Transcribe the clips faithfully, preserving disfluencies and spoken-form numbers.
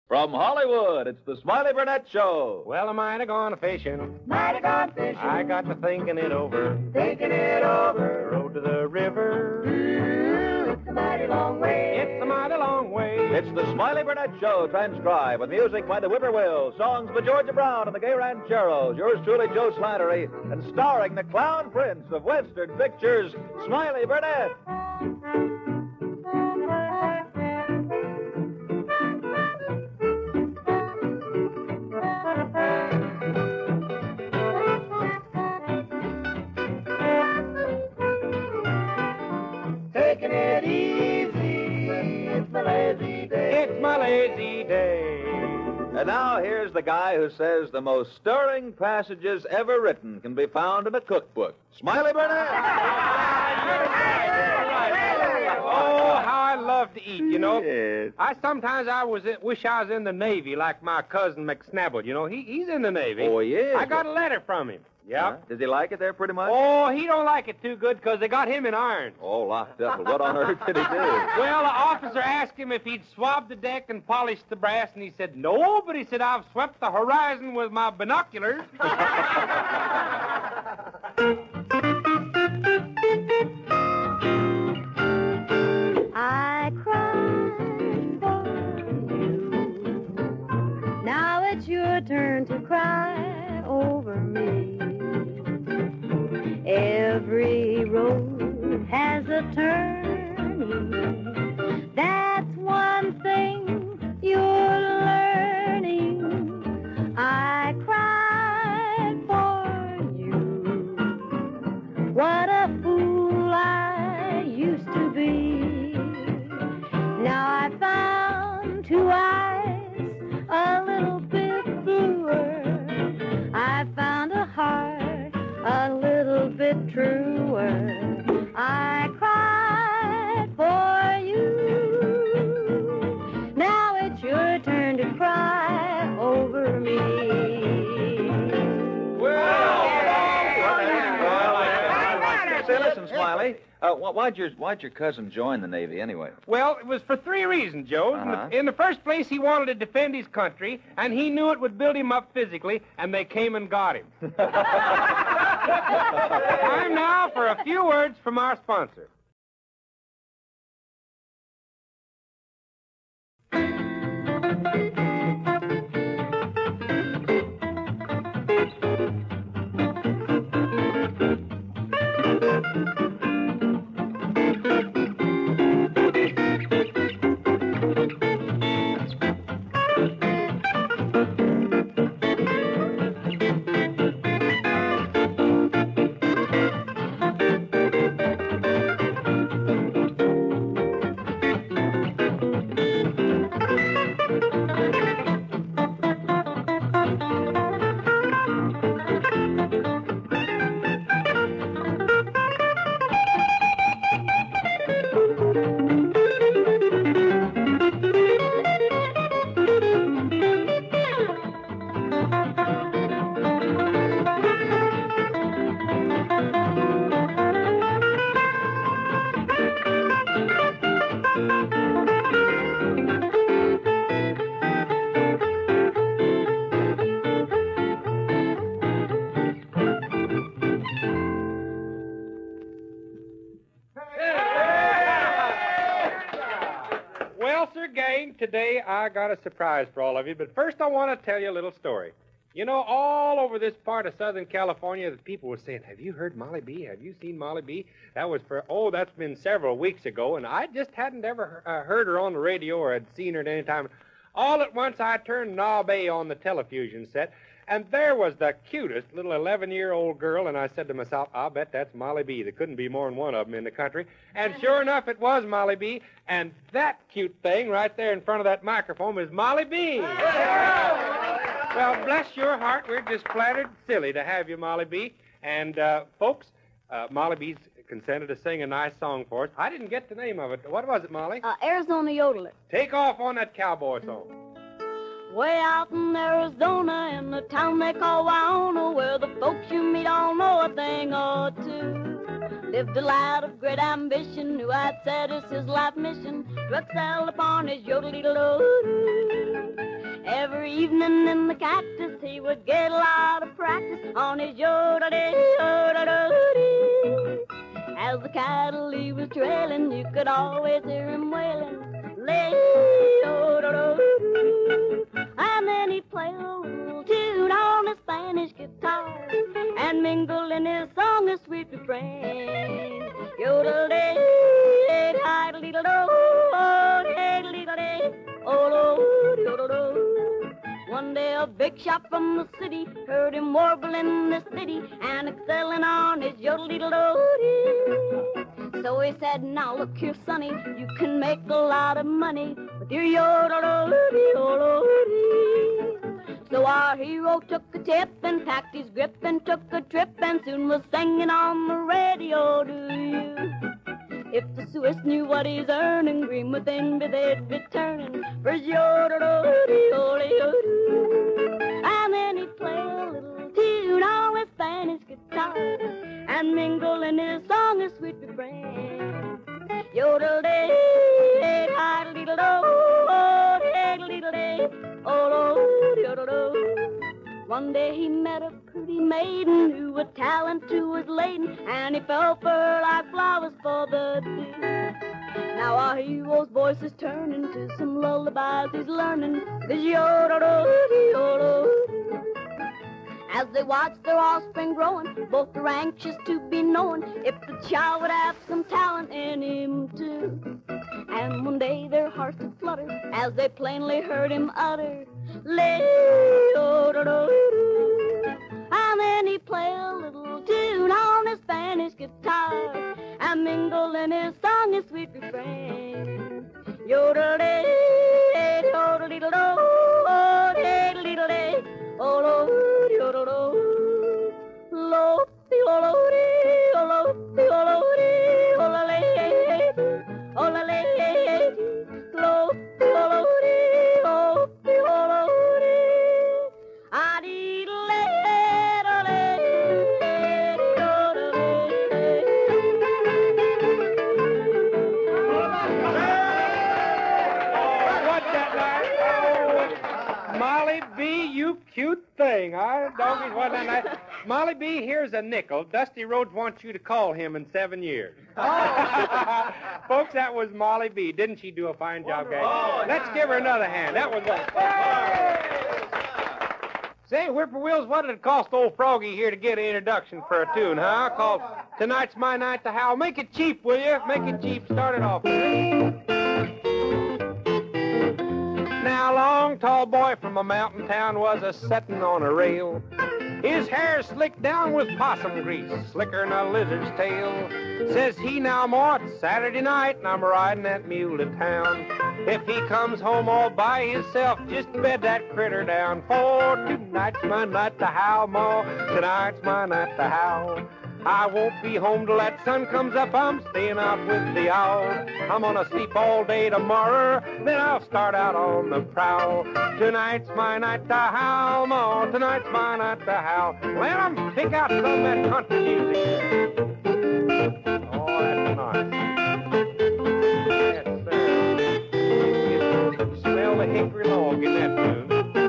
From Hollywood, it's the Smiley Burnett Show. Well, I might have gone a-fishing. Might have gone fishing. I got to thinking it over. Thinking it over. Rode to the river. Ooh, it's a mighty long way. It's a mighty long way. It's the Smiley Burnett Show, transcribed with music by the Whippoorwills, songs by Georgia Brown and the Gay Rancheros, yours truly, Joe Slattery, and starring the Clown Prince of Western Pictures, Smiley Burnett. Taking it easy, it's my lazy day. It's my lazy day. And now here's the guy who says the most stirring passages ever written can be found in a cookbook, Smiley Burnett. Oh, how I love to eat, you know. Yes. I sometimes I was in, wish I was in the Navy like my cousin McSnabble. You know, he he's in the Navy. Oh, yes. I got a letter from him. Yeah. Huh? Does he like it there pretty much? Oh, he don't like it too good because they got him in irons. Oh, locked up. Well, what on earth did he do? Well, the officer asked him if he'd swabbed the deck and polished the brass, and he said, no, but he said, I've swept the horizon with my binoculars. I cried for you. Now it's your turn to cry over me. Every road has a turning. That's one thing you're learning. I cried for you. What a fool I used to be. Now I found two eyes a little bit bluer. I found a heart a little bit truer. I cried for you. Now it's your turn to cry over me. Say, listen, Smiley. Uh, wh- why'd your why'd your cousin join the Navy anyway? Well, it was for three reasons, Joe. In, Uh-huh. the, in the first place, he wanted to defend his country, and he knew it would build him up physically, and they came and got him. Time now for a few words from our sponsor. Well, sir, gang, today I got a surprise for all of you, but first I want to tell you a little story. You know, all over this part of Southern California, the people were saying, have you heard Molly B? Have you seen Molly B? That was for, oh, that's been several weeks ago, and I just hadn't ever uh, heard her on the radio or had seen her at any time. All at once, I turned knob A on the telefusion set, and there was the cutest little eleven-year-old girl, and I said to myself, I'll bet that's Molly B. There couldn't be more than one of them in the country. And sure enough, it was Molly B., and that cute thing right there in front of that microphone is Molly B. Well, bless your heart, we're just flattered silly to have you, Molly B. And, uh, folks, uh, Molly B's consented to sing a nice song for us. I didn't get the name of it. What was it, Molly? Uh, Arizona Yodeler. Take off on that cowboy song. Way out in Arizona, in the town they call Wyona, where the folks you meet all know a thing or two. Lived a lad of great ambition, who had said it's his life mission to excel upon his yodel-dee-doo. evening in the cactus, he would get a lot of practice on his yodelay, yodelay. As the cattle he was trailing, you could always hear him wailing, lay, yodelay. And then he'd play a little tune on the Spanish guitar and mingle in his song a sweet refrain. Yodelay, diddle-diddle-do, diddle-diddle-day, oh, yodelay. One day a big shot from the city heard him warbling this ditty and excelling on his yodel-diddle-doo. So he said, now look here, sonny, you can make a lot of money with your yodel-doo-dee-doo-dee. So our hero took a tip and packed his grip and took a trip and soon was singing on the radio, do you? If the Swiss knew what he's earning, green with envy they'd be turning for his yodel-doo-dee-doo-dee-doo. And then he'd play a little tune on his Spanish guitar and mingle in his song a sweet refrain. Yodel-dee-dee-dee-dee-dee-dee-dee, diddle-diddle-day, oh, yodel-doo. One day he met a pretty maiden who with talent too was laden, and he fell for her like flowers for the dew. Now our hero's voice is turning to some lullabies he's learning, this yodel-doo-dee-doo-dee. As they watch their offspring growing, both are anxious to be knowing if the child would have some talent in him too. And one day their hearts would flutter as they plainly heard him utter, lay-o-do-do-do. And then he'd play a little tune on his Spanish guitar and mingle in his song a sweet refrain. Yodel-day-yodel-dee-do-do, oh-diddle-dee-do-day, oh-lo-dee-do-do, lo-dee-do-do-dee, oh-lo-dee-do-do-dee, oh-la-lay, oh-la-lay, lo-dee-do-do-dee, oh-dee-do-do-dee, Molly B., you cute thing, huh? Doggies, wasn't that nice? Molly B., here's a nickel. Dusty Rhodes wants you to call him in seven years. Oh. Folks, that was Molly B. Didn't she do a fine job, guys? Oh, Let's yeah. give her another hand. That was one. Say, Whippoorwills, what did it cost old Froggy here to get an introduction for a tune, huh? Called Tonight's My Night to Howl. Make it cheap, will you? Make it cheap. Start it off. Now, a long, tall boy from a mountain town was a-settin' on a rail. His hair slicked down with possum grease, slicker'n a lizard's tail. Says he, now, Ma, it's Saturday night, and I'm riding that mule to town. If he comes home all by himself, just bed that critter down. For tonight's my night to howl, Ma, tonight's my night to howl. I won't be home till that sun comes up, I'm staying out with the owl. I'm gonna sleep all day tomorrow, then I'll start out on the prowl. Tonight's my night to howl, Ma, tonight's my night to howl. Let 'em pick out some of that country music. Oh, that's nice. Yes, sir. Smell the hickory log in that tune.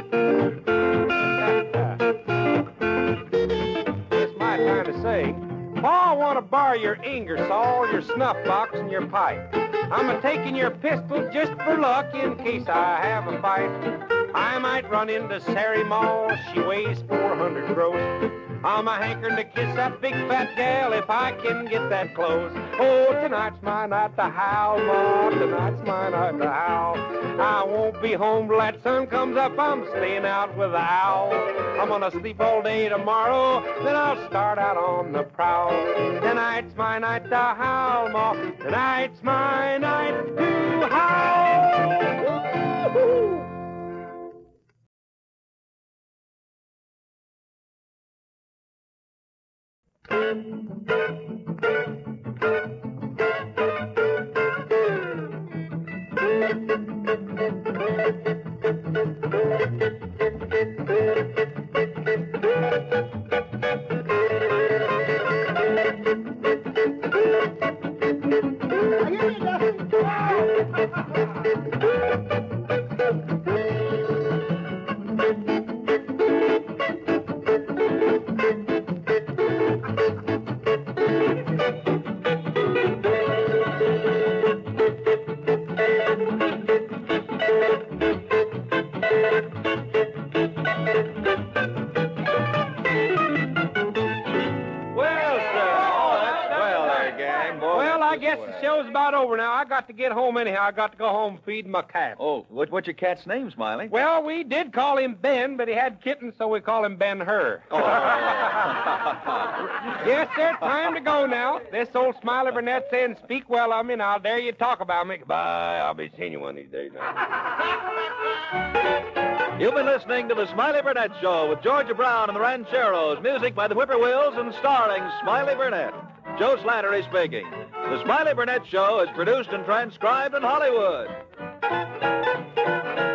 It's my time to say, Pa, I want to borrow your Ingersoll, your snuff box, and your pipe. I'm a-taking your pistol just for luck in case I have a fight. I might run into Sari Moll, she weighs four hundred gross. I'm a-hankering to kiss that big fat gal if I can get that close. Oh, tonight's my night to howl, Ma, tonight's my night to howl. I won't be home till that sun comes up, I'm staying out with the owl. I'm gonna sleep all day tomorrow, then I'll start out on the prowl. Tonight's my night to howl, Ma, tonight's my night to howl. Woo-hoo. Well, sir. Oh, that's well there, gang. Boy, Well, I that's guess swell. the show's about over now. I got to get home anyhow. I got to go home and feed my cat. Oh, what, what's your cat's name, Smiley? Well, we did call him Ben, but he had kittens, so we call him Ben-Hur. Oh. Yes, sir, time to go now. This old Smiley Burnett saying, speak well of me, and I'll dare you to talk about me. Goodbye. I'll be seeing you one of these days now. You've been listening to the Smiley Burnett Show with Georgia Brown and the Rancheros. Music by the Whippoorwills and starring Smiley Burnett. Joe Slattery speaking. The Smiley Burnett Show is produced and transcribed in Hollywood.